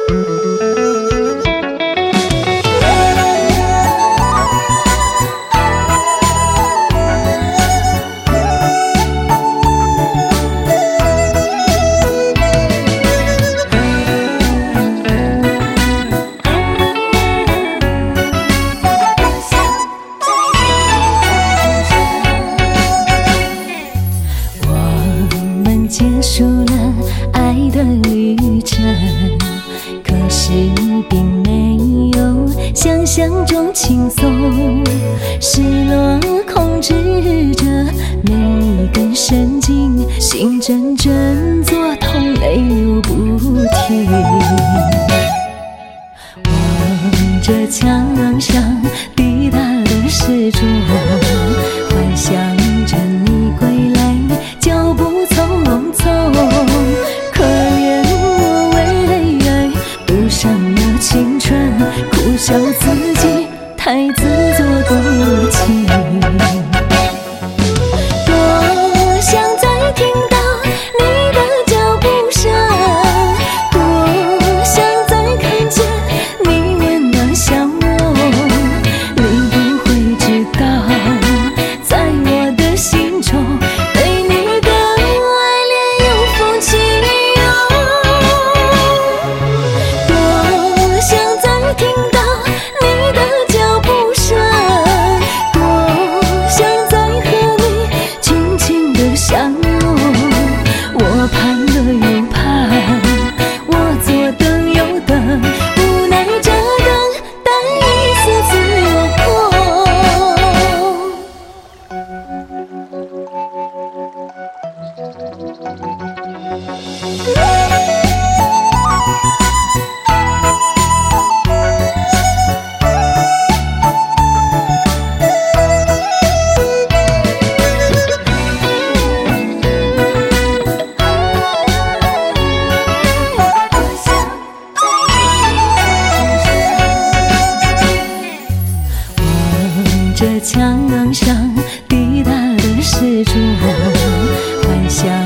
结束了爱的旅程，可是并没有想象中轻松。失落控制着每一根神经，心阵阵作痛，泪流不停。望着墙上滴答的时钟，幻想着你归来，脚步匆匆，可怜我为泪爱赌上了青春，苦笑自己太自作多情。多想再听到你的脚步声，多想再看见你温暖笑容，你不会知道，在我的心中对你的爱恋有风起涌。多想再听到你的脚步声，多想再和你轻轻地相拥。我盼了又盼，我左等右等，无奈这等待一次次落望着墙上滴答的时钟，幻想